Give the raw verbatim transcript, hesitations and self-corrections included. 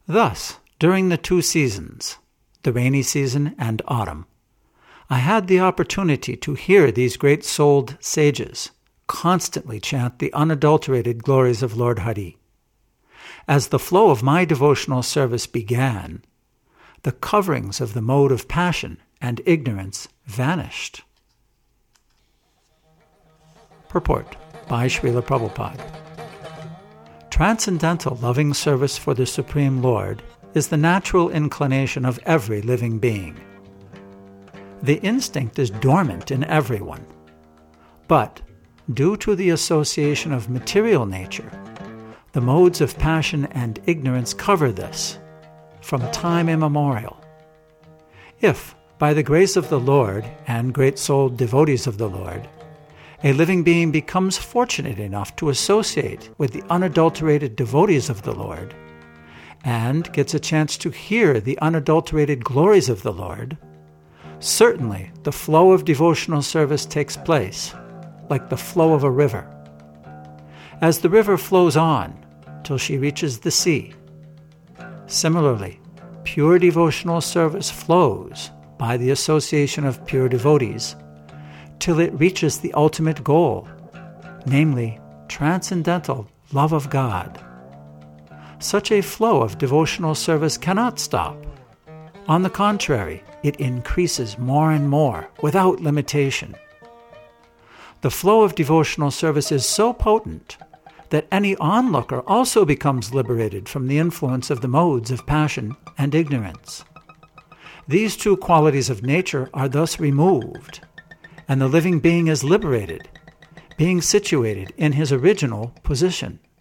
Thus, during the two seasons, the rainy season and autumn, I had the opportunity to hear these great-souled sages constantly chant the unadulterated glories of Lord Hari. As the flow of my devotional service began, the coverings of the mode of passion and ignorance vanished. Purport by Srila Prabhupada. Transcendental loving service for the Supreme Lord is the natural inclination of every living being. The instinct is dormant in everyone, but due to the association of material nature, the modes of passion and ignorance cover this from time immemorial. If, by the grace of the Lord and great-souled devotees of the Lord, a living being becomes fortunate enough to associate with the unadulterated devotees of the Lord, and gets a chance to hear the unadulterated glories of the Lord, certainly the flow of devotional service takes place, like the flow of a river. As the river flows on till she reaches the sea, similarly, pure devotional service flows by the association of pure devotees till it reaches the ultimate goal, namely, transcendental love of God. Such a flow of devotional service cannot stop. On the contrary, it increases more and more without limitation. The flow of devotional service is so potent that any onlooker also becomes liberated from the influence of the modes of passion and ignorance. These two qualities of nature are thus removed, and the living being is liberated, being situated in his original position.